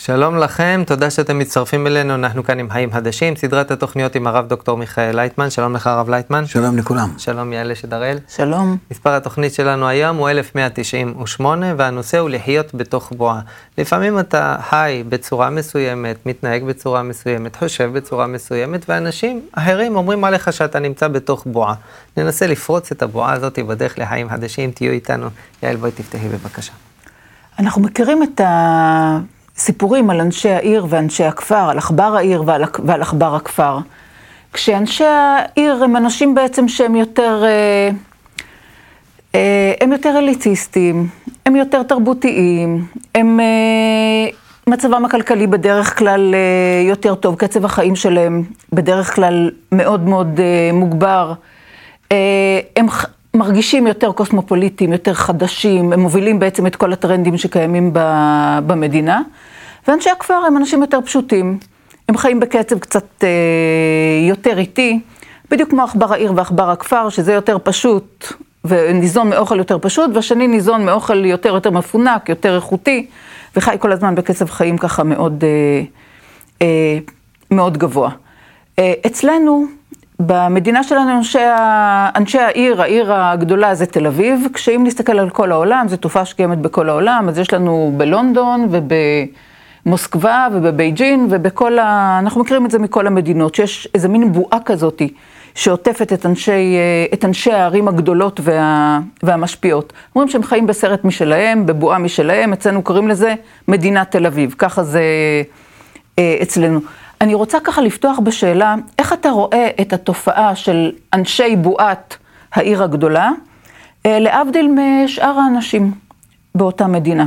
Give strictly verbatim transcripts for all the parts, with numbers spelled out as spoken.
שלום לכם, תודה שאתם מצטרפים אלינו, אנחנו כאן עם חיים חדשים, סדרת התוכניות עם הרב דוקטור מיכאל לייטמן. שלום לך הרב לייטמן. שלום לכולם. שלום יעלה שדרל. שלום. מספר התוכנית שלנו היום הוא אלף מאה תשעים ושמונה, והנושא הוא לחיות בתוך בועה. לפעמים אתה חי בצורה מסוימת, מתנהג בצורה מסוימת, חושב בצורה מסוימת, ואנשים אחרים אומרים עליך שאתה נמצא בתוך בועה. ננסה לפרוץ את הבועה הזאת בדרך לחיים חדשים, תהיו איתנו. יעל, בואי תפתחי בבקשה. אנחנו מכירים את ה... סיפורים על אנשי העיר ואנשי הכפר, על עכבר העיר ועל, ועל עכבר הכפר. כשאנשי העיר הם אנשים בעצם שהם יותר, אה, אה, הם יותר אליטיסטים, הם יותר תרבותיים, הם, אה, מצבם הכלכלי בדרך כלל אה, יותר טוב, קצב החיים שלהם בדרך כלל מאוד מאוד אה, מוגבר. אה, הם מרגישים יותר קוסמופוליטיים, יותר חדשים, הם מובילים בעצם את כל הטרנדים שקיימים במדינה, ואנשי הכפר הם אנשים יותר פשוטים, הם חיים בקצב קצת אה, יותר איטי, בדיוק כמו עכבר העיר ועכבר הכפר, שזה יותר פשוט, וניזון מאוכל יותר פשוט, והשני ניזון מאוכל יותר יותר מפונק, יותר איכותי, וחי כל הזמן בקצב חיים ככה מאוד, אה, אה, מאוד גבוה. אה, אצלנו, במדינה שלנו, אנשי, אנשי העיר, העיר הגדולה זה תל אביב, כשאם נסתכל על כל העולם, זו תופעה שקיימת בכל העולם, אז יש לנו בלונדון ובמוסקבה ובבייג'ין ובכל ה... אנחנו מכירים את זה מכל המדינות, שיש איזו מין בועה כזאת שעוטפת את אנשי, את אנשי הערים הגדולות וה, והמשפיעות. אומרים שהם חיים בסרט משלהם, בבועה משלהם, אצלנו קוראים לזה מדינת תל אביב, ככה זה אצלנו. אני רוצה ככה לפתוח בשאלה, איך אתה רואה את התופעה של אנשי בועת העיר הגדולה, להבדיל משאר האנשים באותה מדינה?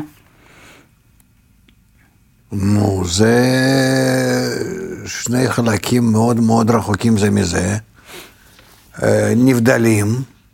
נו, זה שני חלקים מאוד מאוד רחוקים זה מזה, נבדלים,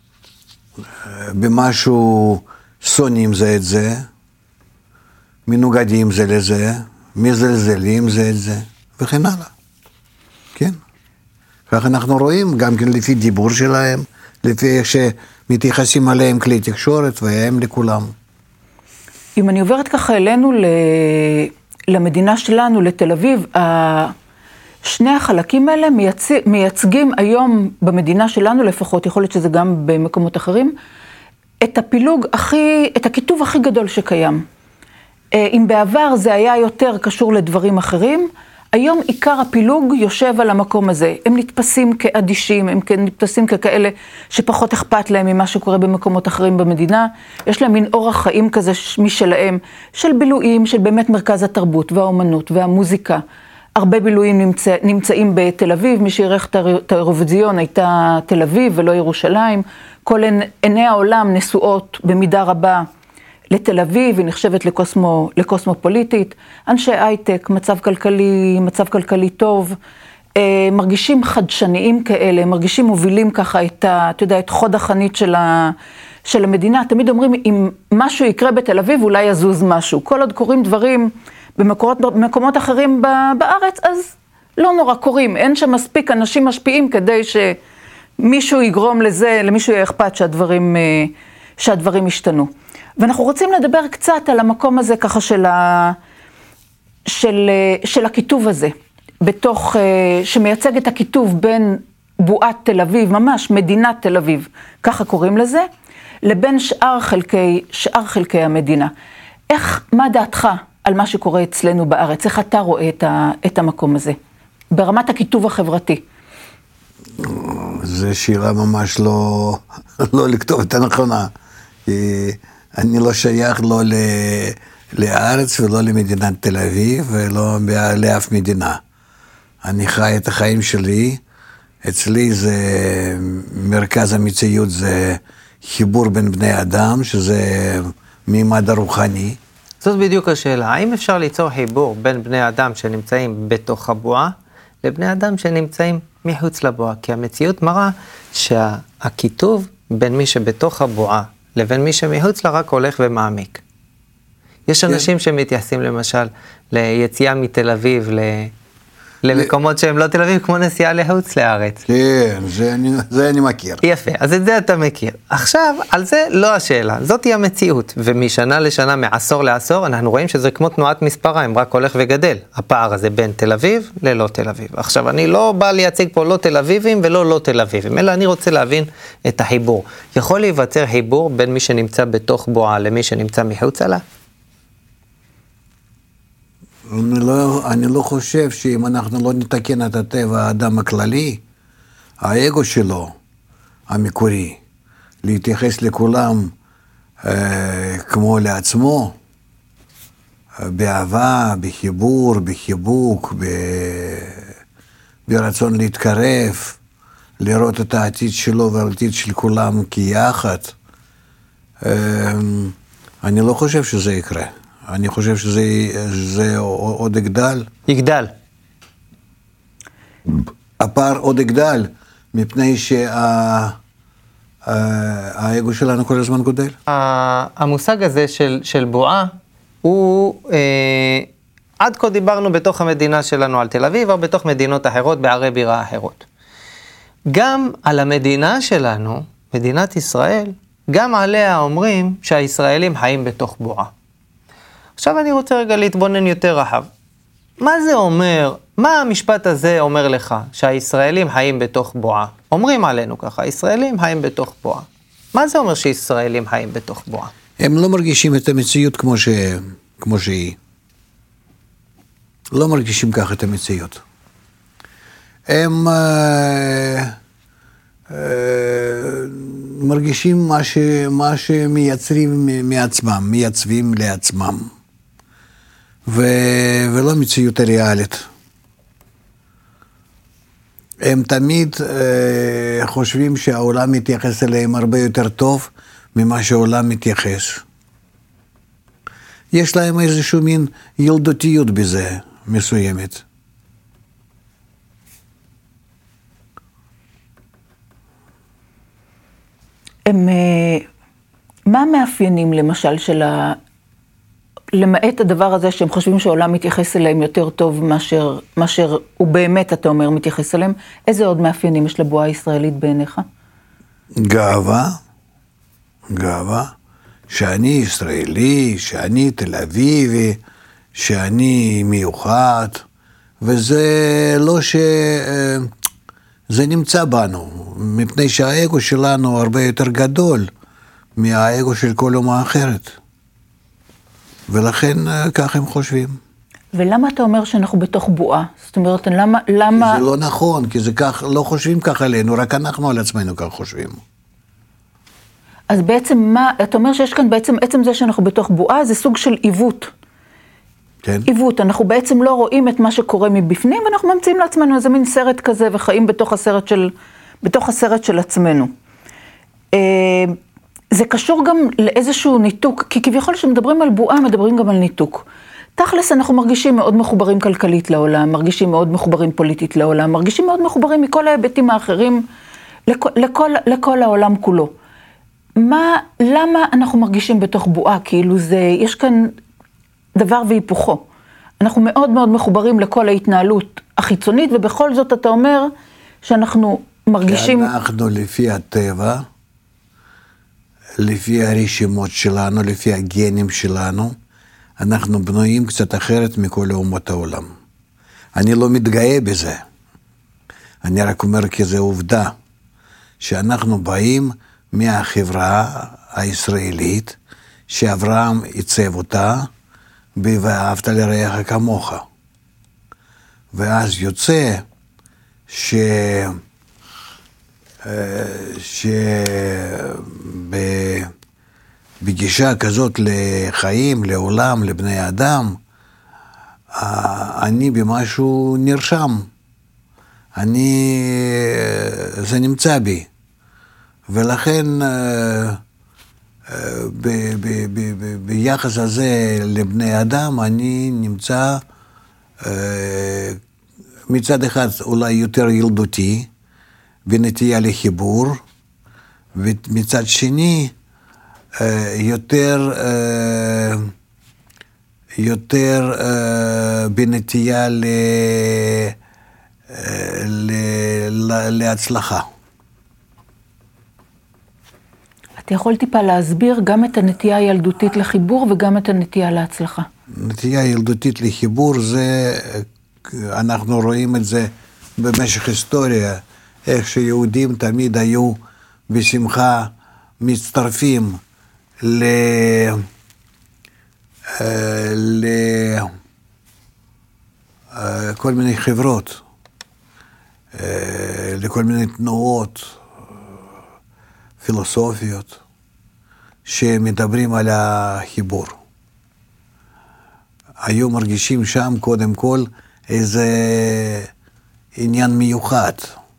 במשהו שונאים זה את זה, מנוגדים זה לזה, מזלזלים זה את זה. וכן הלאה, כן. כך אנחנו רואים, גם כן לפי דיבור שלהם, לפי איך שמתייחסים עליהם כלי תקשורת, והם לכולם. אם אני עוברת ככה אלינו, למדינה שלנו, לתל אביב, שני החלקים האלה מייצגים היום במדינה שלנו, לפחות, יכול להיות שזה גם במקומות אחרים, את הפילוג הכי, את הכיתוב הכי גדול שקיים. אם בעבר זה היה יותר קשור לדברים אחרים, היום עיקר הפילוג יושב על המקום הזה. הם נתפסים כאדישים, הם נתפסים ככאלה שפחות אכפת להם ממה שקורה במקומות אחרים במדינה. יש להם מין אורח חיים כזה משלהם, של בילויים, של באמת מרכז התרבות והאומנות והמוזיקה. הרבה בילויים נמצא, נמצאים בתל אביב, מי שעירך את האירוויזיון הייתה תל אביב ולא ירושלים. כל עיני העולם נשואות במידה רבה לתל אביב, היא נחשבת לקוסמו, לקוסמופוליטית, אנשי הייטק, מצב כלכלי, מצב כלכלי טוב, אה, מרגישים חדשניים כאלה, מרגישים מובילים ככה את, ה, אתה יודע, את חוד החנית של, ה, של המדינה. תמיד אומרים, אם משהו יקרה בתל אביב, אולי יזוז משהו. כל עוד קורים דברים במקומות, במקומות אחרים בארץ, אז לא נורא קורים. אין שם מספיק אנשים משפיעים כדי שמישהו יגרום לזה, למישהו יהיה אכפת שהדברים, שהדברים ישתנו. ואנחנו רוצים לדבר קצת על המקום הזה ככה של, ה... של, של הכיתוב הזה, בתוך, שמייצג את הכיתוב בין בועת תל אביב, ממש מדינת תל אביב, ככה קוראים לזה, לבין שאר חלקי, שאר חלקי המדינה. איך, מה דעתך על מה שקורה אצלנו בארץ? איך אתה רואה את, ה... את המקום הזה, ברמת הכיתוב החברתי? זו שאלה ממש לא, לא לכתוב את הנכונה. אני לא שייך לא לארץ ולא למדינת תל אביב ולא לאף מדינה. אני חי את החיים שלי, אצלי זה מרכז המציאות, זה חיבור בין בני אדם, שזה מימד הרוחני. זאת בדיוק השאלה, האם אפשר ליצור חיבור בין בני אדם שנמצאים בתוך הבועה, לבני אדם שנמצאים מחוץ לבועה? כי המציאות מראה שהכיתוב בין מי שבתוך הבועה, לבין מי שמחוץ לה רק הולך ומעמיק. יש אנשים שמתייחסים למשל ליציאה מתל אביב למקומות שהם לא תל אביב, כמו נסיעה לחוץ לארץ. כן, זה אני, זה אני מכיר. יפה, אז את זה אתה מכיר. עכשיו, על זה לא השאלה, זאת היא המציאות, ומשנה לשנה, מעשור לעשור, אנחנו רואים שזה כמו תנועת מספריים, רק הולך וגדל, הפער הזה בין תל אביב ללא תל אביב. עכשיו, אני לא בא לייצג פה לא תל אביבים ולא לא תל אביבים, אלא אני רוצה להבין את החיבור. יכול להיווצר חיבור בין מי שנמצא בתוך בועה למי שנמצא מחוצה לה? אני לא, אני לא חושב שאם אנחנו לא נתקן את הטבע האדם הכללי, האגו שלו, המקורי, להתייחס לכולם אה, כמו לעצמו, אה, באהבה, בחיבור, בחיבוק, ב, ברצון להתקרב, לראות את העתיד שלו והעתיד של כולם כיחד, אה, אני לא חושב שזה יקרה. אני חושב שזה זה עוד יגדל. יגדל. הפער עוד יגדל, מפני שהאגו שלנו כל הזמן גודל. המושג הזה של, של בועה, הוא, אה, עד כה דיברנו בתוך המדינה שלנו על תל אביב, או בתוך מדינות אחרות, בערי בירה אחרות. גם על המדינה שלנו, מדינת ישראל, גם עליה אומרים שהישראלים חיים בתוך בועה. עכשיו אני רוצה רגע להתבונן יותר רחב. מה זה אומר, מה המשפט הזה אומר לך, שהישראלים חיים בתוך בועה? אומרים עלינו ככה, הישראלים חיים בתוך בועה. מה זה אומר שישראלים חיים בתוך בועה? הם לא מרגישים את המציאות כמו, ש... כמו שהיא. לא מרגישים ככה את המציאות. הם אה, אה, מרגישים מה, ש... מה שמייצרים מעצמם, מייצבים לעצמם. ו... ולא מציאות ריאלית. הם תמיד אה, חושבים שהעולם מתייחס אליהם הרבה יותר טוב ממה שהעולם מתייחס. יש להם איזשהו מין ילדותיות בזה, מסוימת. הם, מה המאפיינים למשל של ה... למעט הדבר הזה שהם חושבים שהעולם מתייחס אליהם יותר טוב מאשר, מאשר הוא באמת, אתה אומר, מתייחס אליהם, איזה עוד מאפיינים יש לבועה הישראלית בעיניך? גאווה, גאווה, שאני ישראלי, שאני תל אביבי, שאני מיוחד, וזה לא ש... זה נמצא בנו, מפני שהאגו שלנו הרבה יותר גדול מהאגו של כל אומה אחרת. ולכן כך הם חושבים. ולמה אתה אומר שאנחנו בתוך בועה? זאת אומרת, למה... למה... זה לא נכון, כי זה כך, לא חושבים כך עלינו, רק אנחנו על עצמנו כך חושבים. אז בעצם מה, אתה אומר שיש כאן בעצם, עצם זה שאנחנו בתוך בועה, זה סוג של עיוות. כן. עיוות, אנחנו בעצם לא רואים את מה שקורה מבפנים, ואנחנו ממציאים לעצמנו איזה מין סרט כזה, וחיים בתוך הסרט של, בתוך הסרט של עצמנו. זה קשור גם לאיזשהו ניתוק, כי כביכול שמדברים על בועה, מדברים גם על ניתוק. תכלס אנחנו מרגישים מאוד מחוברים כלכלית לעולם, מרגישים מאוד מחוברים פוליטית לעולם, מרגישים מאוד מחוברים מכל ההיבטים האחרים לכל, לכל, לכל העולם כולו. מה, למה אנחנו מרגישים בתוך בועה? כאילו זה, יש כאן דבר והיפוכו. אנחנו מאוד מאוד מחוברים לכל ההתנהלות החיצונית, ובכל זאת אתה אומר שאנחנו מרגישים... אנחנו לפי הטבע, לפי הרשימות שלנו, לפי הגנים שלנו, אנחנו בנויים קצת אחרת מכל אומות העולם. אני לא מתגאה בזה. אני רק אומר כי זה עובדה, שאנחנו באים מהחברה הישראלית, שאברהם עיצב אותה, ואהבת לרעך כמוך. ואז יוצא ש... שבגישה כזאת לחיים, לעולם, לבני אדם, אני במשהו נרשם. אני, זה נמצא בי. ולכן ב, ב, ב, ב, ביחס הזה לבני אדם, אני נמצא מצד אחד אולי יותר ילדותי, בנטייה לחיבור, ומצד שני, יותר, יותר בנטייה להצלחה. אתה יכול טיפה להסביר גם את הנטייה הילדותית לחיבור וגם את הנטייה להצלחה. נטייה ילדותית לחיבור זה, אנחנו רואים את זה במשך היסטוריה, איך שיהודים תמיד היו בשמחה מצטרפים ל... לכל מיני חברות, לכל מיני תנועות פילוסופיות שמדברים על החיבור. היו מרגישים שם קודם כל איזה עניין מיוחד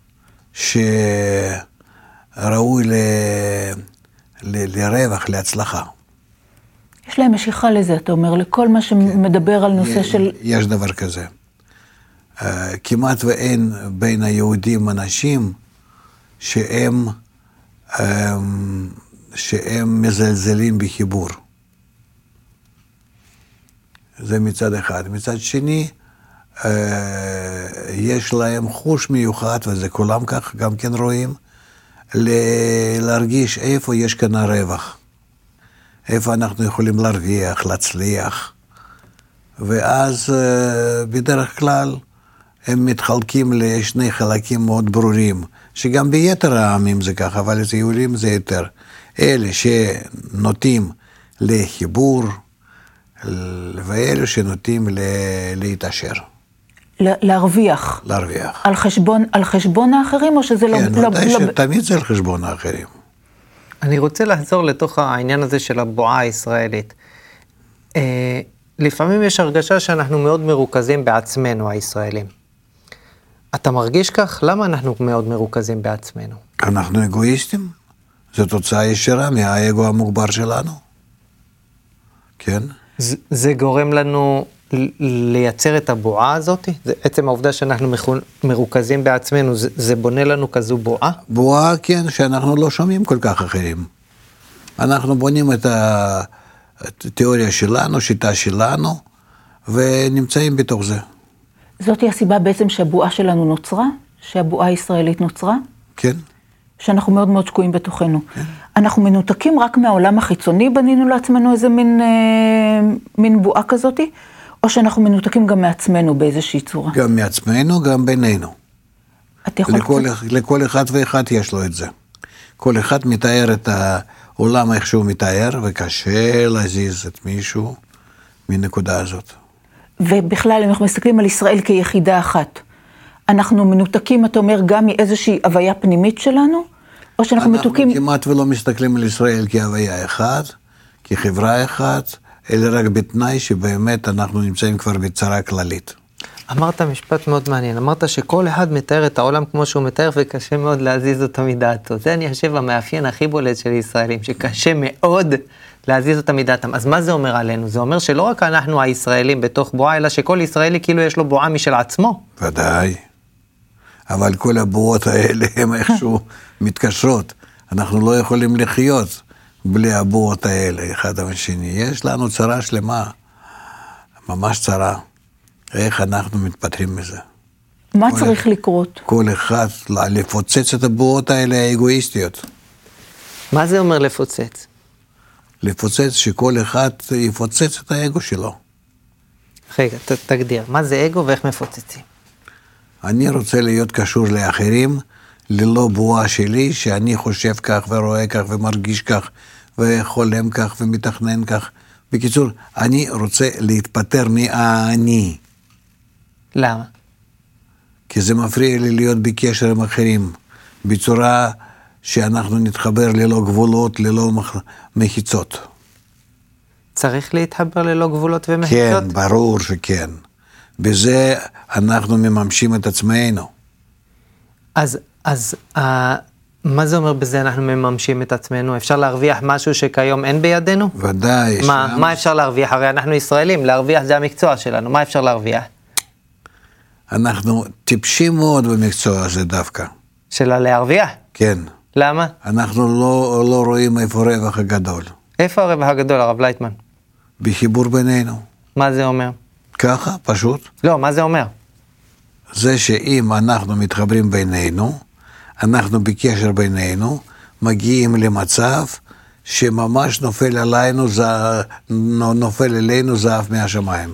שראוי ל... ל... לרווח, להצלחה. יש להם משיכה לזה, אתה אומר, לכל מה שמדבר על נושא של... יש דבר כזה. כמעט ואין בין היהודים אנשים שהם, שהם מזלזלים בחיבור. זה מצד אחד. מצד שני, יש להם חוש מיוחד, וזה כולם כך גם כן רואים, להרגיש איפה יש כאן הרווח. איפה אנחנו יכולים להרוויח, להצליח. ואז בדרך כלל הם מתחלקים לשני חלקים מאוד ברורים, שגם ביתר העמים זה ככה, אבל אצל יהודים זה יותר. אלה שנוטים לחיבור, ואלה שנוטים להתעשר. להרוויח. להרוויח. על חשבון, על חשבון האחרים, או שזה כן, לא... ודאי לא... שתמיד זה על חשבון האחרים. אני רוצה לחזור לתוך העניין הזה של הבועה הישראלית. אה, לפעמים יש הרגשה שאנחנו מאוד מרוכזים בעצמנו, הישראלים. אתה מרגיש כך? למה אנחנו מאוד מרוכזים בעצמנו? אנחנו אגואיסטים. זו תוצאה ישירה מהאגו המוגבר שלנו. כן? זה, זה גורם לנו לייצר את הבועה הזאת? זה עצם העובדה שאנחנו מרוכזים בעצמנו, זה, זה בונה לנו כזו בועה? בועה, כן, שאנחנו לא שומעים כל כך אחרים. אנחנו בונים את התיאוריה שלנו, שיטה שלנו, ונמצאים בתוך זה. זאת היא הסיבה בעצם שהבועה שלנו נוצרה? שהבועה הישראלית נוצרה? כן. שאנחנו מאוד מאוד שקועים בתוכנו. כן. אנחנו מנותקים רק מהעולם החיצוני, בנינו לעצמנו איזה מין, אה, מין בועה כזאת, או שאנחנו מנותקים גם מעצמנו באיזושהי צורה? גם מעצמנו, גם בינינו. לכל, קצת... לכל אחד ואחד יש לו את זה. כל אחד מתאר את העולם איך שהוא מתאר, וקשה להזיז את מישהו מנקודה הזאת. ובכלל, אם אנחנו מסתכלים על ישראל כיחידה אחת, אנחנו מנותקים, אתה אומר, גם מאיזושהי הוויה פנימית שלנו, או שאנחנו מתוקים... אנחנו כמעט ולא מסתכלים על ישראל כהוויה אחת, כחברה אחת, אלא רק בתנאי שבאמת אנחנו נמצאים כבר בצרה כללית. אמרת משפט מאוד מעניין, אמרת שכל אחד מתאר את העולם כמו שהוא מתאר, וקשה מאוד להזיז אותו מדעתו. זה אני חושב המאפיין הכי בולט של ישראלים, שקשה מאוד להזיז אותם מדעתם. אז מה זה אומר עלינו? זה אומר שלא רק אנחנו הישראלים בתוך בועה, אלא שכל ישראלי כאילו יש לו בועה משל עצמו. ודאי. אבל כל הבועות האלה הם איכשהו מתקשרות. אנחנו לא יכולים לחיות בלי הבועות האלה, אחד השני. יש לנו צרה שלמה, ממש צרה. איך אנחנו מתפטרים מזה? מה צריך לקרות? כל אחד לפוצץ את הבועות האלה האגואיסטיות. מה זה אומר לפוצץ? לפוצץ שכל אחד יפוצץ את האגו שלו. רגע, ת, תגדיר, מה זה אגו ואיך מפוצצים? אני רוצה להיות קשור לאחרים, ללא בועה שלי, שאני חושב כך ורואה כך ומרגיש כך, וחולם כך ומתכנן כך. בקיצור, אני רוצה להתפטר מהאני. למה? כי זה מפריע לי להיות בקשר עם אחרים, בצורה שאנחנו נתחבר ללא גבולות, ללא מחיצות. צריך להתחבר ללא גבולות ומחיצות? כן, ברור שכן. בזה אנחנו מממשים את עצמנו. אז, אז uh, מה זה אומר בזה אנחנו מממשים את עצמנו? אפשר להרוויח משהו שכיום אין בידינו? ודאי. מה, שם... מה אפשר להרוויח? הרי אנחנו ישראלים, להרוויח זה המקצוע שלנו. מה אפשר להרוויח? אנחנו טיפשים מאוד במקצוע הזה דווקא. של להרוויח? כן. למה? אנחנו לא, לא רואים איפה הרווח הגדול. איפה הרווח הגדול, הרב לייטמן? בחיבור בינינו. מה זה אומר? ככה, פשוט. לא, מה זה אומר? זה שאם אנחנו מתחברים בינינו, אנחנו בקשר בינינו, מגיעים למצב שממש נופל עלינו, נופל אלינו זהב מהשמיים.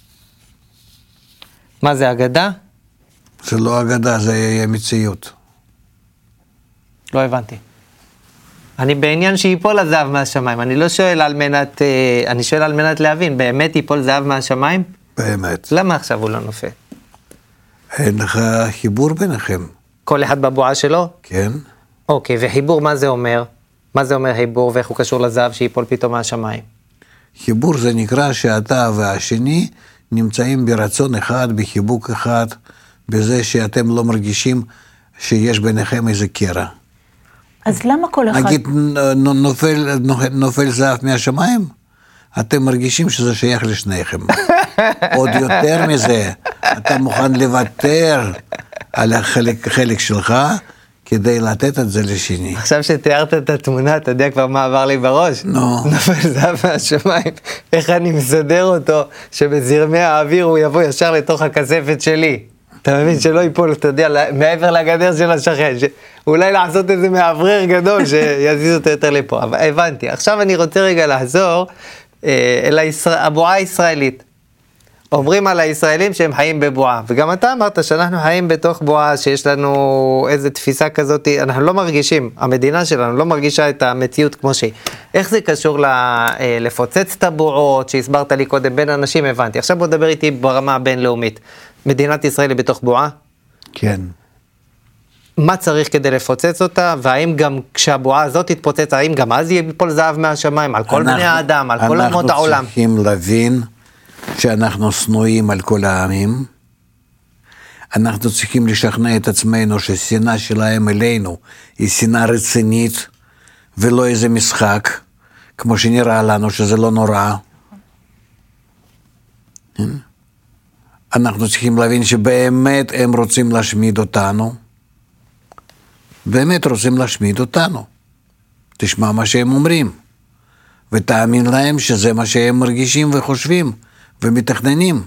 מה זה, אגדה? זה לא אגדה, זה מציאות. לא הבנתי. אני בעניין שיפול הזהב מהשמיים, אני לא שואל על מנת, אני שואל על מנת להבין, באמת יפול זהב מהשמיים? באמת. למה עכשיו הוא לא נופל? אין לך חיבור ביניכם. כל אחד בבועה שלו? כן. אוקיי, וחיבור מה זה אומר? מה זה אומר חיבור ואיך הוא קשור לזהב שיפול פתאום מהשמיים? חיבור זה נקרא שאתה והשני נמצאים ברצון אחד, בחיבוק אחד, בזה שאתם לא מרגישים שיש ביניכם איזה קרע. אז למה כל אחד... נגיד נופל, נופל זהב מהשמיים, אתם מרגישים שזה שייך לשניכם. עוד יותר מזה, אתה מוכן לוותר על החלק חלק שלך, כדי לתת את זה לשני. עכשיו שתיארת את התמונה, אתה יודע כבר מה עבר לי בראש? נו. נופל זהב מהשמיים, איך אני מסדר אותו, שבזרמי האוויר הוא יבוא ישר לתוך הכספת שלי. אתה מבין שלא ייפול, אתה יודע, מעבר לגדר של השכן, אולי לעשות איזה מאוורר גדול שיזיז אותו יותר לפה. אבל הבנתי. עכשיו אני רוצה רגע לחזור אה, אל הישראל, הבועה הישראלית. אומרים על הישראלים שהם חיים בבועה, וגם אתה אמרת שאנחנו חיים בתוך בועה, שיש לנו איזו תפיסה כזאת, אנחנו לא מרגישים, המדינה שלנו לא מרגישה את המציאות כמו שהיא. איך זה קשור לפוצץ את הבועות, שהסברת לי קודם בין אנשים, הבנתי. עכשיו בוא דבר איתי ברמה הבינלאומית. מדינת ישראל היא בתוך בועה? כן. מה צריך כדי לפוצץ אותה, והאם גם כשהבועה הזאת תתפוצץ, האם גם אז ייפול זהב מהשמיים, על כל בני האדם, על כל אומות העולם? אנחנו צריכים להבין שאנחנו שנואים על כל העמים, אנחנו צריכים לשכנע את עצמנו שהשנאה שלהם אלינו היא שנאה רצינית, ולא איזה משחק, כמו שנראה לנו שזה לא נורא. אנחנו צריכים להבין שבאמת הם רוצים להשמיד אותנו, באמת רוצים להשמיד אותנו. תשמע מה שהם אומרים, ותאמין להם שזה מה שהם מרגישים וחושבים. ומתכננים.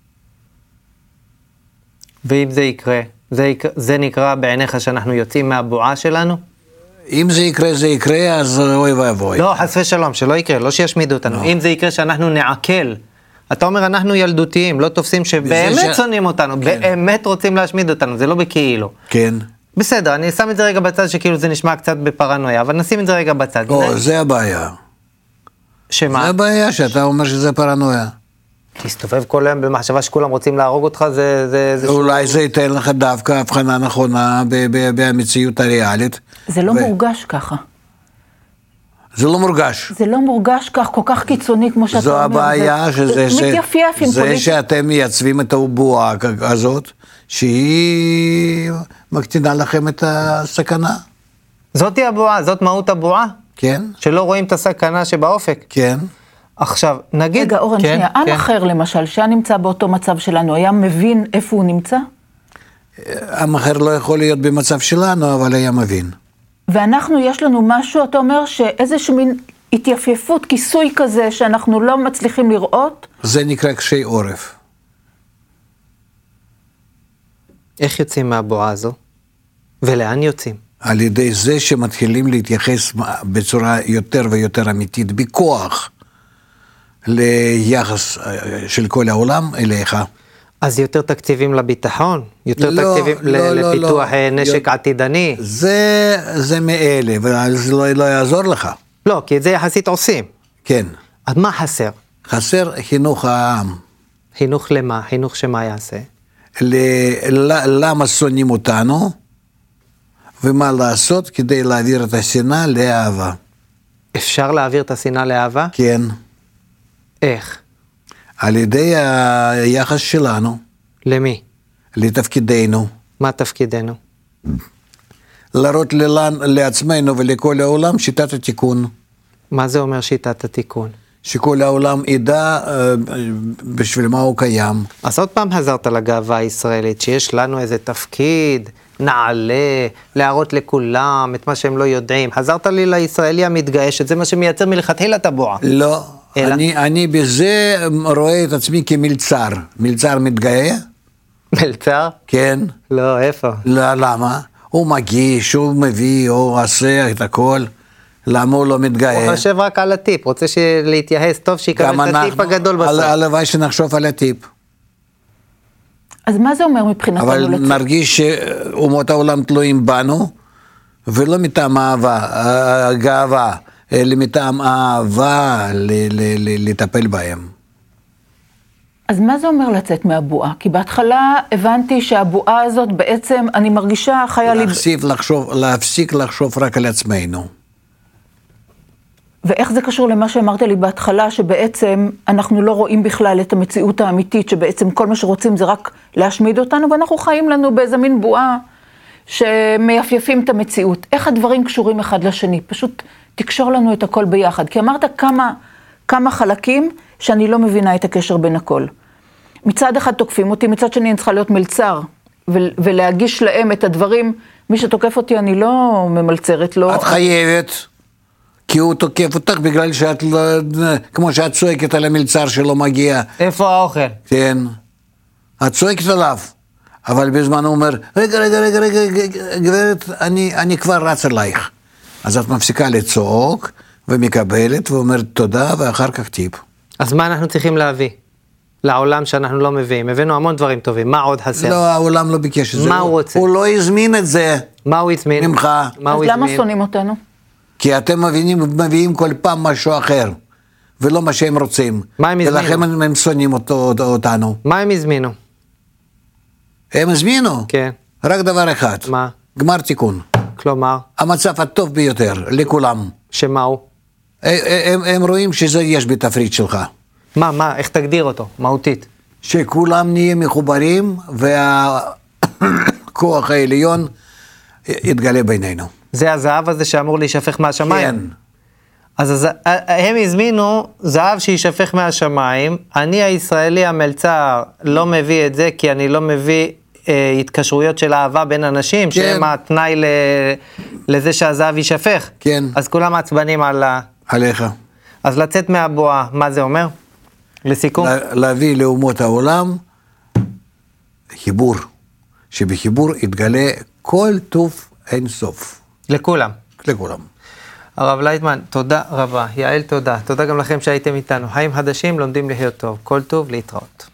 ואם זה יקרה, זה, יקרה, זה נקרא בעיניך שאנחנו יוצאים מהבועה שלנו? אם זה יקרה, זה יקרה, אז אוי ואבוי. לא, חס ושלום, שלא יקרה, לא שישמידו אותנו. לא. אם זה יקרה שאנחנו נעכל, אתה אומר אנחנו ילדותיים, לא תופסים שבאמת ש... שונאים אותנו, כן. באמת רוצים להשמיד אותנו, זה לא בכאילו. כן. בסדר, אני שם את זה רגע בצד שכאילו זה נשמע קצת בפרנויה, אבל נשים את זה רגע בצד. או, זה הבעיה. שמה? זה הבעיה שאתה אומר שזה פרנויה. תסתובב כל היום במחשבה שכולם רוצים להרוג אותך, זה... זה, זה אולי ש... זה ייתן לך דווקא הבחנה נכונה במציאות הריאלית. זה לא ו... מורגש ככה. זה לא מורגש. זה לא מורגש כך, כל כך קיצוני כמו שאתה זו אומר. זו הבעיה, זה, שזה, זה מתייפייף עם זה פוליטי. שאתם מייצבים את הבועה הזאת, שהיא מקטינה לכם את הסכנה. זאתי הבועה, זאת מהות הבועה? כן. שלא רואים את הסכנה שבאופק? כן. עכשיו, נגיד... רגע, אורן, כן, שנייה, עם כן. אחר למשל, שהיה נמצא באותו מצב שלנו, היה מבין איפה הוא נמצא? עם אחר לא יכול להיות במצב שלנו, אבל היה מבין. ואנחנו, יש לנו משהו, אתה אומר שאיזשהו מין התייפייפות, כיסוי כזה, שאנחנו לא מצליחים לראות? זה נקרא קשי עורף. איך יוצאים מהבועה הזו? ולאן יוצאים? על ידי זה שמתחילים להתייחס בצורה יותר ויותר אמיתית, בכוח, ליחס של כל העולם אליך. אז יותר תקציבים לביטחון? יותר לא, תקציבים לא, ל- לא, לפיתוח לא. נשק לא. עתידני? זה... זה מאלה, וזה לא, לא יעזור לך. לא, כי את זה יחסית עושים. כן. אז מה חסר? חסר חינוך העם. חינוך למה? חינוך שמה יעשה? ל- למה שונאים אותנו, ומה לעשות כדי להעביר את השנאה לאהבה. אפשר להעביר את השנאה לאהבה? כן. איך? על ידי היחס שלנו. למי? לתפקידנו. מה תפקידנו? להראות ללן, לעצמנו ולכל העולם שיטת התיקון. מה זה אומר שיטת התיקון? שכל העולם ידע אה, בשביל מה הוא קיים. אז עוד פעם חזרת לגאווה הישראלית, שיש לנו איזה תפקיד, נעלה, להראות לכולם את מה שהם לא יודעים. חזרת לי לישראלי המתגאשת, זה מה שמייצר מלכתחילה את הבועה. מלצר? כן. לא, איפה? לא, למה? הוא מגיש, הוא מביא, הוא עושה את הכל. למה הוא לא מתגאה? הוא חושב רק על הטיפ, רוצה להתייחס טוב, שיקבל את הטיפ הגדול בסוף. הלוואי שנחשוב על הטיפ. אז מה זה אומר מבחינתנו? אבל לצ... נרגיש שאומות העולם תלויים בנו, ולא מטעם אהבה, גאווה, אלא מטעם אהבה ל- ל- ל- לטפל בהם. אז מה זה אומר לצאת מהבועה? כי בהתחלה הבנתי שהבועה הזאת בעצם, אני מרגישה חיה לי... להפסיק לחשוב, להפסיק לחשוב רק על עצמנו. ואיך זה קשור למה שאמרת לי בהתחלה, שבעצם אנחנו לא רואים בכלל את המציאות האמיתית, שבעצם כל מה שרוצים זה רק להשמיד אותנו, ואנחנו חיים לנו באיזה מין בועה שמייפייפים את המציאות. איך הדברים קשורים אחד לשני? פשוט תקשור לנו את הכל ביחד. כי אמרת כמה, כמה חלקים שאני לא מבינה את הקשר בין הכל. מצד אחד תוקפים אותי, מצד שני אני צריכה להיות מלצר, ולהגיש להם את הדברים. מי שתוקף אותי אני לא ממלצרת, לא... את חייבת. כי הוא תוקף אותך בגלל שאת לא, כמו שאת צועקת על המלצר שלא מגיע. איפה האוכל? כן. את צועקת עליו. אבל בזמן הוא אומר, רגע, רגע, רגע, רגע, גברת, אני, אני כבר רץ עלייך. אז את מפסיקה לצעוק, ומקבלת, ואומרת תודה, ואחר כך טיפ. אז מה אנחנו צריכים להביא? לעולם שאנחנו לא מביאים. הבאנו המון דברים טובים. מה עוד חסר? לא, העולם לא ביקש את זה. מה הוא רוצה? הוא לא הזמין את זה. מה הוא הזמין? ממך. מה הוא אז למה הזמין? שונאים אותנו? כי אתם מביאים, מביאים כל פעם משהו אחר, ולא מה שהם רוצים. מה הם הזמינו? ולכן הם, הם שונאים אותו, אותנו. מה הם הזמינו? הם הזמינו? כן. רק דבר אחד. מה? גמר תיקון. כלומר? המצב הטוב ביותר, לכולם. שמה הוא? הם, הם רואים שזה יש בתפריט שלך. מה, מה? איך תגדיר אותו? מהותית. שכולם נהיה מחוברים, והכוח העליון יתגלה בינינו. זה הזהב הזה שאמור להישפך מהשמיים? כן. אז הז... הם הזמינו זהב שישפך מהשמיים, אני הישראלי המלצר לא מביא את זה, כי אני לא מביא אה, התקשרויות של אהבה בין אנשים, כן. שהם התנאי ל... לזה שהזהב יישפך. כן. אז כולם עצבנים על ה... עליך. אז לצאת מהבועה, מה זה אומר? לסיכום? לה, להביא לאומות העולם חיבור, שבחיבור יתגלה כל טוב אין סוף. לכולם. לכולם. הרב לייטמן, תודה רבה. יעל, תודה. תודה גם לכם שהייתם איתנו. חיים חדשים, לומדים לחיות טוב. כל טוב, להתראות.